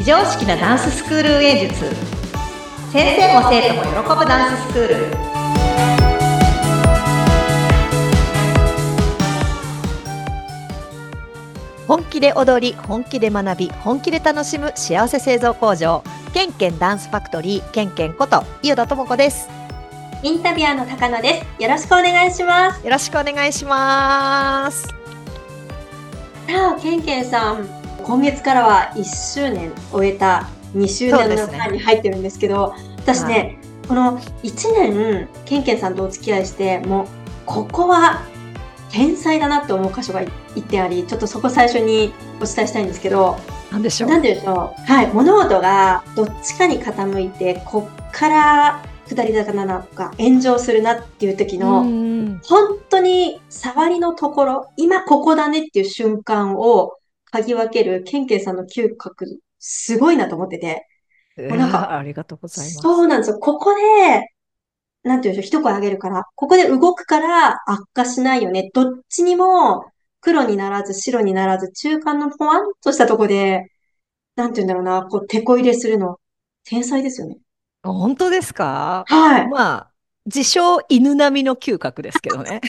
常識なダンススクール運営術。先生も生徒も喜ぶダンススクール。本気で踊り、本気で学び、本気で楽しむ幸せ製造工場、ケンケンダンスファクトリー、ケンケンこと伊予田智子です。 インタビュアーの高野です。よろしくお願いします。 よろしくお願いします。 さあ、ケンケンさん、今月からは1周年終えた2周年の間に入ってるんですけど、私ね、この1年ケンケンさんとお付き合いして、もうここは天才だなって思う箇所が1点あり、ちょっとそこ最初にお伝えしたいんですけど、 なんでしょう。 なんでしょう。はい、物事がどっちかに傾いて、こっから下り坂だなとか炎上するなっていう時の本当に触りのところ、今ここだねっていう瞬間を嗅ぎ分けるケンケンさんの嗅覚、すごいなと思ってて。もうなんか、 ありがとうございます。 そうなんですよ。ここで、なんていうんでしょう、一声あげるから、ここで動くから悪化しないよね。どっちにも黒にならず白にならず中間のポワンとしたとこで、なんていうんだろうな、こう、手こ入れするの。天才ですよね。 本当ですか？ はい。 まあ、自称犬並みの嗅覚ですけどね。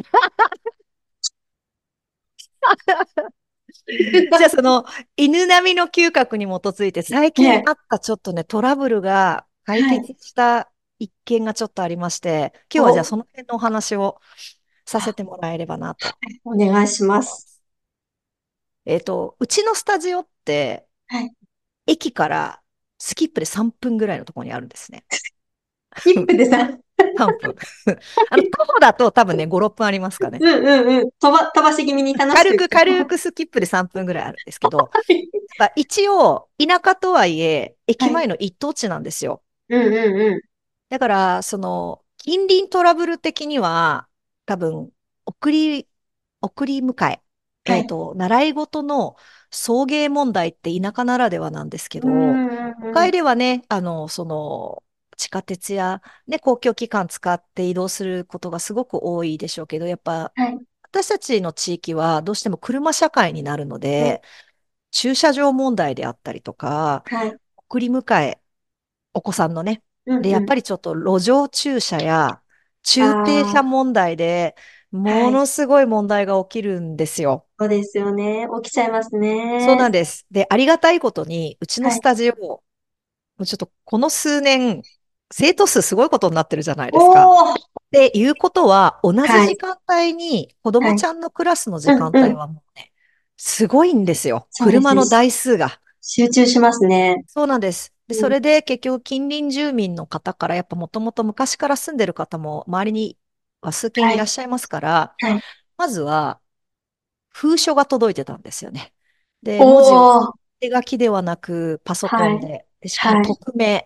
じゃあその犬並みの嗅覚に基づいて最近ね。 あったちょっとね、トラブルが解はい。 決した一件がちょっとありまして、今日はじゃあお、 その辺のお話をさせてもらえればなと。 お願いします。 うちのスタジオってはい。 駅からスキップで3分ぐらいのところにあるんですね。 1分でさ、 3分。徒歩だと多分ね、5、6分ありますかね。 うんうんうん。飛ばし気味に楽しく。 軽くスキップで3分ぐらいあるんですけど、一応、田舎とはいえ、駅はい。 前の一等地なんですよ。 うんうんうん。 だから、近隣トラブル的には、多分、送り、送り迎え、 はい。 習い事の送迎問題って田舎ならではなんですけうんど、都会うんうん。 ではね、地下鉄や、ね、公共機関使って移動することがすごく多いでしょうけど、やっぱ、 はい。 私たちの地域はどうしても車社会になるのはい。 で、駐車場問題であったりとか、 はい。 送り迎え、お子さんのね。で、やっうんうん。 ぱりちょっと路上駐車や駐停車ああ、 問題でもはい。 のすごい問題が起きるんですよ。 そうですよね。起きちゃいますそうなね。 んです。で、ありがたいことに、うちのはい。 スタジオ、もうちょっとこの数年、生徒数すごいことになってるじゃないですか。 おー。 っていうことは、同じはい。 時間帯に子供はい。 ちゃんのクラスの時間帯うんうん。 はもうね、すごいんですよ。 そうですね。 車の台数が。 集中しますね。 そうなんです。で、そうん。 れで結局近隣住民の方から、やっぱもともと昔から住んでる方も周りには数件はい。 いらっしゃいますから、 はい。 まずは封書が届いてたんですよね。で、文字をおー。 手書きではなくパソコはい。 ンで、でしかもはい。 匿名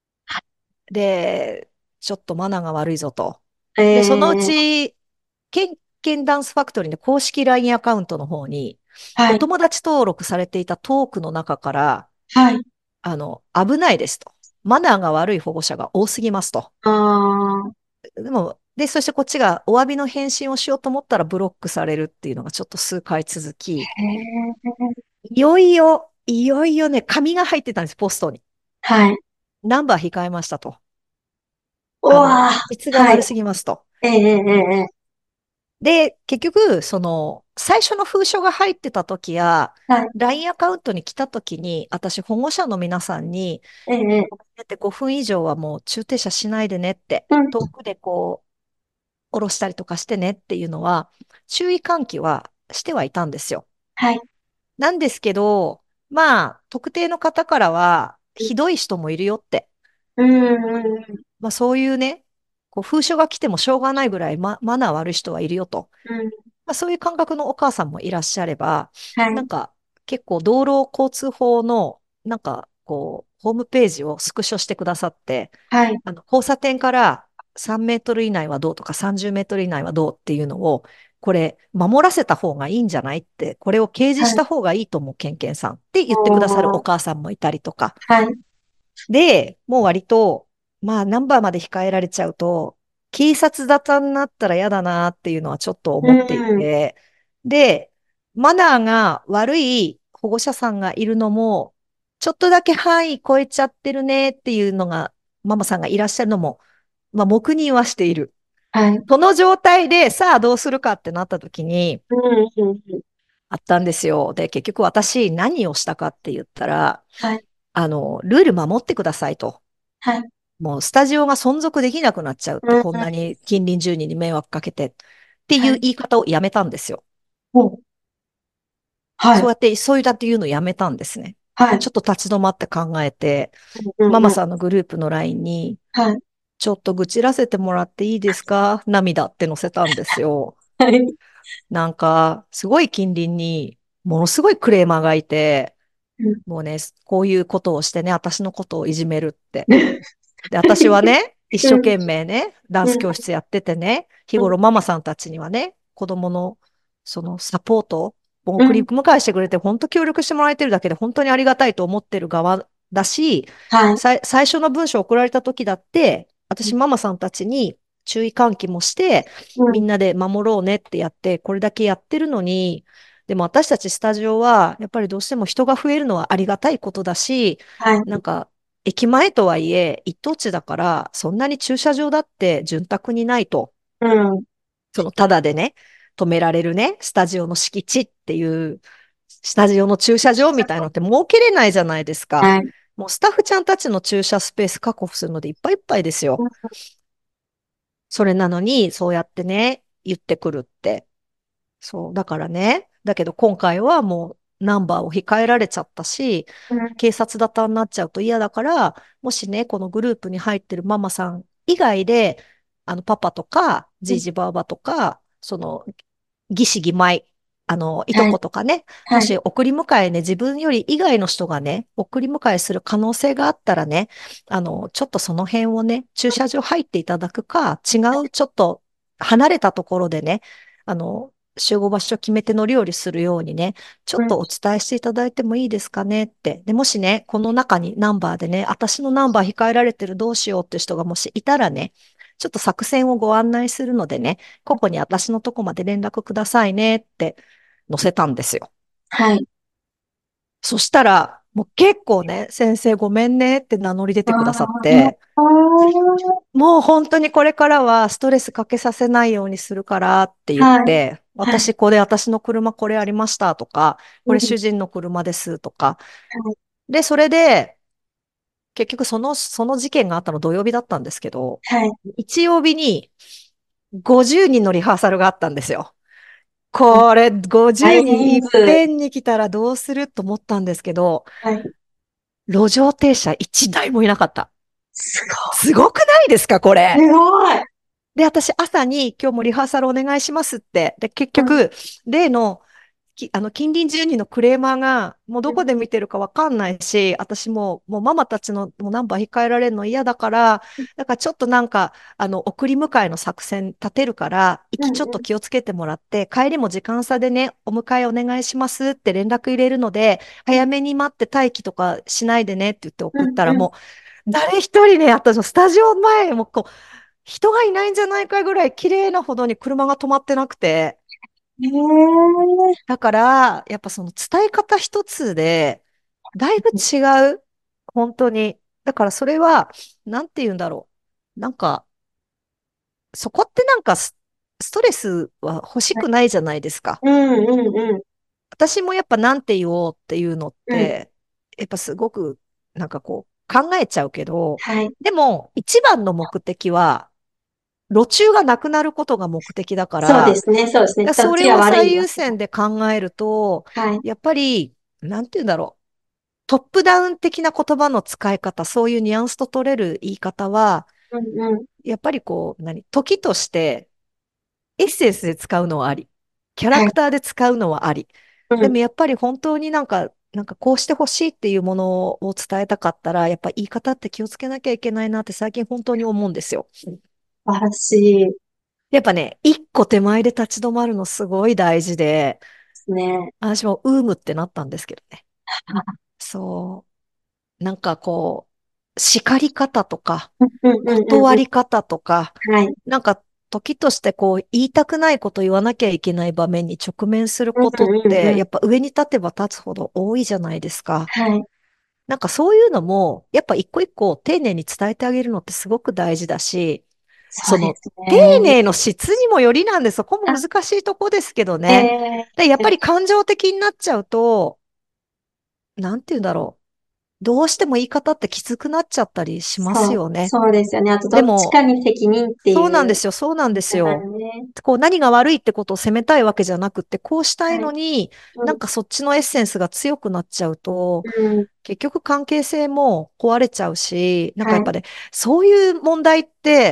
で、ちょっとマナーが悪いぞと。 えで、そのうー。 ち、ケンダンスファクトリーの公式 LINE アカウントの方に、 はい。 お友達登録されていたトークの中から、 はい。 危ないですと。マナーが悪い保護者が多すぎますと。 あー。 でも、で、そしてこっちがお詫びの返信をしようと思ったらブロックされるっていうのがちょっと数回続き、 へー。 いよいよね、紙が入ってたんです、ポストに。 はい。 ナンバー控えましたと。 うわー。はい。 質が悪すぎますと。 ええええええ。 で、結局、最初の封書が入ってた時や、 はい。 LINE アカウントに来た時に、私、保護者の皆さんに、 ええええ。 だって5分以上はもう駐停車しないでねって、 うん。 遠くでこう、下ろしたりとかしてねっていうのは、注意喚起はしてはいたんですよ。 はい。 なんですけど、まあ、特定の方からは、ひどい人もいるよって、 うん、うん、 まあそういうね、こう封書が来てもしょうがないぐらいマナー悪い人はいるよと。 うん。 まあ、そういう感覚のお母さんもいらっしゃれば、 はい。 なんか結構道路交通法のなんかこうホームページをスクショしてくださって、 はい。 交差点から3メートル以内はどうとか30メートル以内はどうっていうのを、これ守らせた方がいいんじゃないって、これを掲示はい。 した方がいいと思う、ケンケンさんって言ってくださるおおー。 母さんもいたりとか。 はい。 で、もう割と、まあナンバーまで控えられちゃうと、警察沙汰になったら嫌だなっていうのはちょっとう思っていん。 て、で、マナーが悪い保護者さんがいるのもちょっとだけ範囲超えちゃってるねっていうのが、ママさんがいらっしゃるのも、まあ、黙認はしている。 はい。 その状態で、さあどうするかってなった時に、 うん、うん、うん。 あったんですよ。で、結局私何をしたかって言ったら、 はい。 ルール守ってくださいと。 はい。 もうスタジオが存続できなくなっちゃうって、 うん、 こんなに近隣住人に迷惑かけてっていはい。 う言い方をやめたんですよ。 お、はい。 そうやって、そういうだっていうのをやめたんですね。 はい。 ちょっと立ち止まって考えて、 うん、うん。 ママさんのグループの LINE に、 はい。 ちょっと愚痴らせてもらっていいですか涙って載せたんですよ。 はい。 なんか、すごい近隣に、ものすごいクレーマーがいて、 うん。 もうね、こういうことをしてね、私のことをいじめるって。で、私はね、一生うん、 懸命ね、ダンうん、 ス教室やっててね、日うん、 頃ママさんたちにはね、子供のそのサポートをうん。 送り迎えしてくれて、本当協力してもらえてるだけで本当にありがたいと思ってる側だし、 はい。 最初の文章送られた時だって、私ママさんたちに注意喚起もして、 うん。 みんなで守ろうねってやって、これだけやってるのに、でも私たちスタジオは、やっぱりどうしても人が増えるのはありがたいことだし、 はい。 なんか駅前とはいえ、一等地だから、そんなに駐車場だって潤沢にないと。 うん。 その、ただでね、止められるね、スタジオの敷地っていう、スタジオの駐車場みたいのって設けれないじゃないですか。 はい。 もうスタッフちゃんたちの駐車スペース確保するのでいっぱいいっぱいですよ。 うん。 それなのに、そうやってね、言ってくるって。そう。だからね、だけど今回はもうナンバーを控えられちゃったし、 うん。 警察沙汰になっちゃうと嫌だから、もしね、このグループに入ってるママさん以外で、パパとか、 うん。 じいじばあばとか、義士義妹、いとはい。 ことかね、もはい。 し送り迎えね、自分より以外の人がね、送り迎えする可能性があったらね、ちょっとその辺をね、駐車場入っていただくか、違うちょっと離れたところでね、集合場所決めて乗り降りするようにね、ちょうん。 っとお伝えしていただいてもいいですかねって。で、もしね、この中にナンバーでね、私のナンバー控えられてるどうしようって人がもしいたらね、ちょっと作戦をご案内するのでね、ここに私のとこまで連絡くださいねって載せたんですよ。 はい。 そしたら、もう結構ね、先生ごめんねって名乗り出あてくださっあ、 て、もう本当にこれからはストレスかけさせないようにするからって言っはい。 て、 はい。 私の車これありましたとか、これうん。 主人の車ですとか。 はい。 で、それで、結局その事件があったの土曜日だったんですけど、 はい。 日曜日に50人のリハーサルがあったんですよ。これ50 大人いっ人数。 ぺんに来たらどうすると思ったんですけど、 はい。 路上停車1台もいなかった。 すすごくないですか、こごい。 れ。 すごい。 で、私朝に今日もリハーサルお願いしますって。で、結うん。 局、例の、近隣住人のクレーマーが、もうどこで見てるかわかんないし、私もうママたちのもうナンバー控えられるの嫌だから、だからちょっとなんか、送り迎えの作戦立てるから、行うん。 きちょっと気をつけてもらって、帰りも時間差でね、お迎えお願いしますって連絡入れるので、 うん。 早めに待って待機とかしないでねって言ってうん。 送ったらうん。 もう、誰一人ね、私のスタジオ前もこう、人がいないんじゃないかぐらい綺麗なほどに車が止まってなくて、 へえ。 だから、やっぱその伝え方一つで、だいぶ違う。本当に。だからそれは、なんて言うんだろう。なんか、そこってなんかストレスは欲しくないじゃないですか。 うん。うん。うん。 私もやっぱなんて言おうっていうのっうん。 て、やっぱすごく、なんかこう、考えちゃうけど、 はい。 でも、一番の目的は、路駐がなくなることが目的だから、 そうですね。そうですね。そっちがそれを悪いわ。 最優先で考えると、 はい。 やっぱり、なんて言うんだろう。トップダウン的な言葉の使い方、そういうニュアンスと取れる言い方は、 うん。うん。 やっぱり時としてエッセンスで使うのはあり。キャラはい。 クターで使うのはあり。 うん。 でもやっぱり本当になんかこうしてほしいっていうものを伝えたかったら、やっぱ言い方って気をつけなきゃいけないなって最近本当に思うんですよ。 素晴らしいでやっぱね、一個手前で立ち止まるのすごい大事で、 すね。 私もうーむってなったんですけどね。そう。なんかこう、叱り方とか、 うん。うん。うん。うん。 断うん。 り方とか、 はい。 なんか時としてこう言いたくないこと言わなきゃいけない場面に直面するうん。 ことっうん。 て、 うん。 やっぱ上に立てば立つほど多いじゃないですか。 はい。 なんかそういうのも、やっぱ一個一個丁寧に伝えてあげるのってすごく大事だし、その、 そうです丁ね。 寧の質にもよりなんで、そこもあ、 難しいとこですけどえね。で、やっぱりー感情的になっちゃうと、なんて言うんだろう。どうしても言い方ってきつくなっちゃったりしますそう、 よね。 そうですよね。あと、どっちでも、 かに責任っていうそうなんですよ、そうなんですのがよ。 ね。 こう何が悪いってことを責めたいわけじゃなくって、こうしたいはい。 のに、 うん、 なんかそっちのエッセンスが強くなっちゃうと、 うん、 結局関係性も壊れちゃうし、なんかはい。 やっぱね、そういう問題って、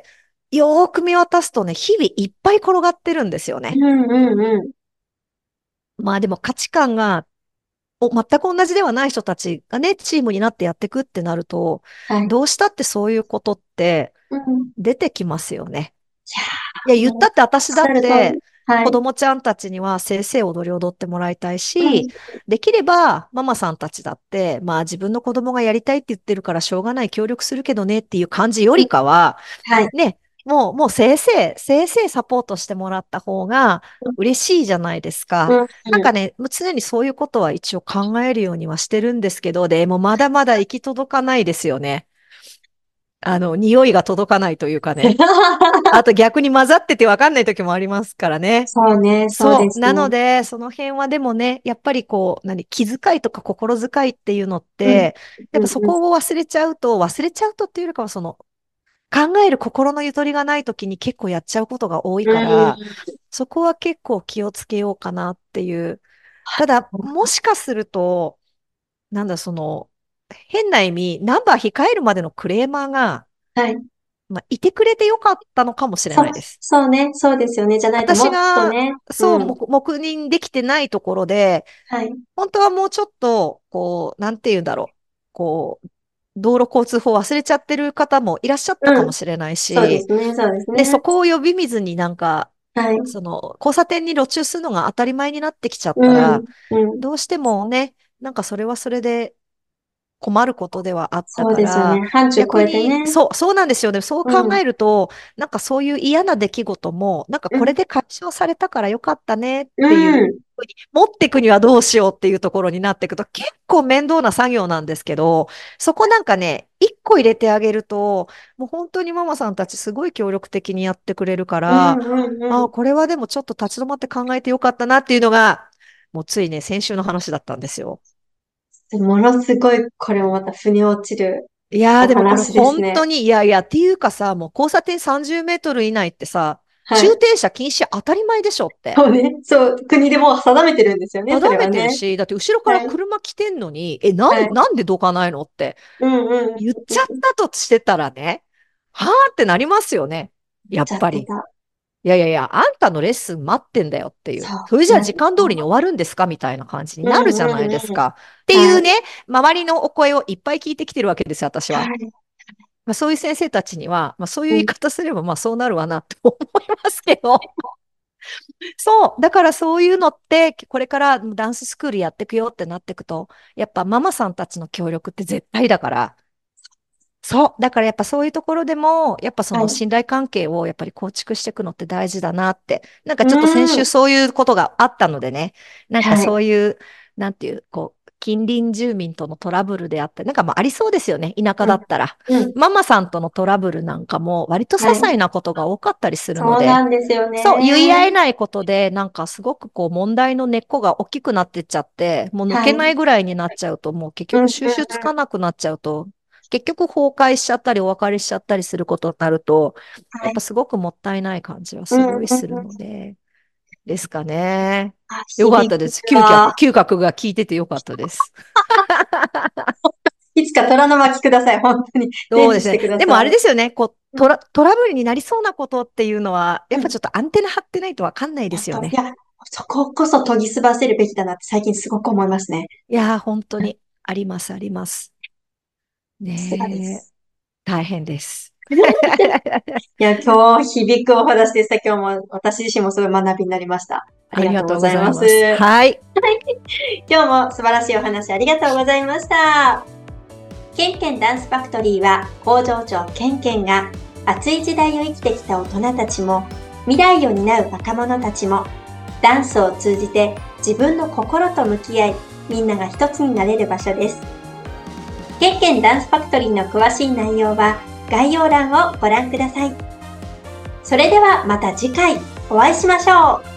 よーく見渡すとね、日々いっぱい転がってるんですよね。 うん、うん、うん。 まあでも価値観が全く同じではない人たちがね、チームになってやっていくってなると、 はい。 どうしたってそういうことってうん。 出てきますよね。 いやいや、 ー、もう、 言ったっておっ私だしゃる通って、 り。はい。 子供ちゃんたちには正々踊り踊ってもらいたいし、 うん。 できればママさんたちだって、まあ自分の子供がやりたいって言ってるからしょうがない協力するけどねっていう感じようん。 りかは、 はい。 ね、もう正々サポートしてもらった方が嬉しいじゃないですか。 うん。うん。 なんかね、もう常にそういうことは一応考えるようにはしてるんですけど、でもまだまだ行き届かないですよね。匂いが届かないというかね。あと逆に混ざってて分かんない時もありますからね。 そうね、そうでそう。なのすね。 で、その辺はでもね、やっぱりこう、気遣いとか心遣いっていうのっうん。 て、やっうん。うん。 ぱそこを忘れちゃうとっていうよりかは、考える心のゆとりがない時に結構やっちゃうことが多いうから、 ん。 そこは結構気をつけようかなっていう。ただ、もしかすると、なんだ、変な意味、ナンバー控えるまでのクレーマーが、 はい。 まあ、いてくれてよかったのかもしれそう、 ないです。 そうね、そうですよね。じゃないともっと私が、 ね。 そう、 うん。 黙認できてないところで、 はい。 本当はもうちょっと、こう、なんて言うんだろう。こう、道路交通法忘れちゃってる方もいらっしゃったかうん。 もしれないそうでし、 すね、そうですで、そね。 こを呼び水になんか、 はい。 交差点に路駐するのが当たり前になってきちゃったら、 うん。うん。 どうしてもね、なんかそれはそれで困ることではあったそうですよね。 から、 範疇超逆に、 えてね。 そうなんですよね。そう考うん。 えると、なんかそういう嫌な出来事も、なんかうん。 これで解消されたからよかったねっうていうん。 ふうに持っていくにはどうしようっていうところになっていくと結構面倒な作業なんですけど、そこなんかね、一個入れてあげると、もう本当にママさんたちすごい協力的にやってくれるかうん。 ら、あ、 うん。 これはでもちょっと立ち止まって考えてよかったなっていうのが、もうついね、先週の話だったんですよ。 うん。ものすごい、これもまた腑に落ちるいやー、 おでもこれ話ですね。 本当に、いやいや、っていうかさ、もう交差点30メートル以内ってさ、 はい。 駐停車禁止当たり前でしょって。 そうね。そう、国でもう定めてるんですよね、そ定めれはね。 てるし、だって後ろからはい。 車来てんのに、 はい。 なんでどかないのってうんうんうん。 言っちゃったとしてたらね、はーってなりますよね。やっちゃっぱり。 てた。 いやいやいや、あんたのレッスン待ってんだよっていう。 そう。 それじゃあな時間通りに終わるんですかみたいな感じにうんなるじゃないうんうん。 ですか。っていはい。 うね、周りのお声をいっぱい聞いてきてるわけですよ、私は。 はい。 まあ、そういう先生たちには、まあ、そういううん。 言い方すれば、まあ、そうなるわなって思いますけど、そう、だからそういうのって、これからダンススクールやっていくよってなっていくと、やっぱママさんたちの協力って絶対だから、そう。だからやっぱそういうところでも、やっぱそはい。 の信頼関係をやっぱり構築していくのって大事だなって。なんかうちょっと先週ん。 そういうことがあったのでね、なんかはい。 そういう、なんていう、こう、近隣住民とのトラブルであったり、なんかまあありそうですよね、田舎うん。 だったら。 うん。 ママさんとのトラブルなんかも割と些はい。 細なことが多かったりするのそうで、 なんですよそう、言い合えね。 ないことで、なんかすごくこう問題の根っこが大きくなってっちゃって、もう抜はい。うん。 けないぐらいになっちゃうと、もう結うん。うん。 局収拾つかなくなっちゃうと、結局崩壊しちゃったりお別れしちゃったりすることになると、やっぱはい。 すごくもったいない感じはすうん。 ごいするうん。 ので、ですかね。 あ、 よかった響くです。嗅覚、 わ。 嗅覚が効いててよかったです。 いつか虎の巻ください。本当に。伝授してそうですね。でもあください。 れですよね。こう、 うん。 トラブルになりそうなことっていうのは、やうん。 っぱちょっとアンテナ張ってないとわかんないですよね。 いや、そここそ研ぎ澄ませるべきだなって最近すごく思いますね。 いやー、本当うん。 にあります、あります。 さすがでねえ、 す。 大変です。 いや、今日響くお話でした。今日も私自身もすごい学びになりました。ありがとうありがとうごございます。 ざいます。はい。 今日も素晴らしいお話ありがとうございました。ケンケンダンスファクトリーは工場長ケンケンが熱い時代を生きてきた大人たちも未来を担う若者たちもダンスを通じて自分の心と向き合いみんなが一つになれる場所です。 ケンケンダンスファクトリーの詳しい内容は概要欄をご覧ください。それではまた次回お会いしましょう。